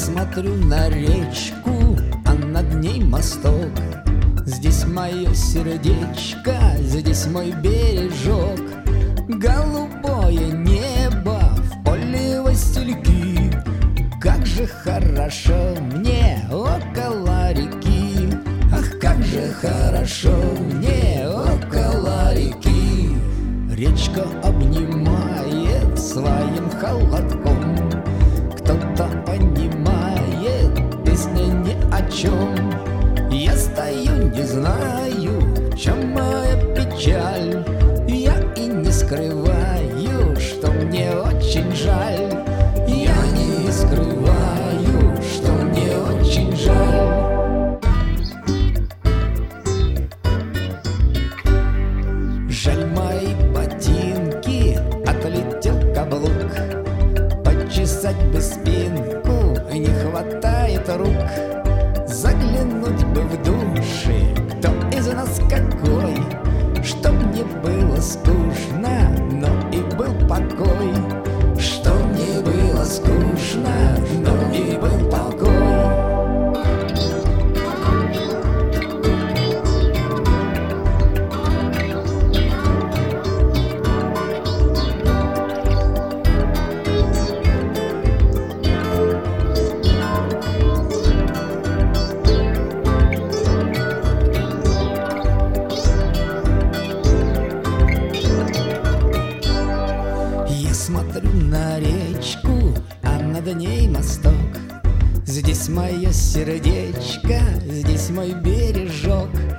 смотрю на речку, а над ней мосток. Здесь мое сердечко, здесь мой бережок. Голубое небо в поле васильки. Как же хорошо мне около реки. Ах, как же хорошо мне около реки. Речка обнимает своим холодком. Кто-то понимает, песня ни о чем. Я стою, не знаю, в чем моя печаль. Я и не скрываю, что мне очень жаль. Я не скрываю, что мне очень жаль. Жаль, мои ботинки, отлетел каблук. Почесать бы спинку, не хватает рук. Заглянуть бы в души, кто из нас какой, чтоб не было скучно, но и был покой. Чтоб не было скучно, но и был покой. Смотрю на речку, а над ней мосток. Здесь мое сердечко, здесь мой бережок.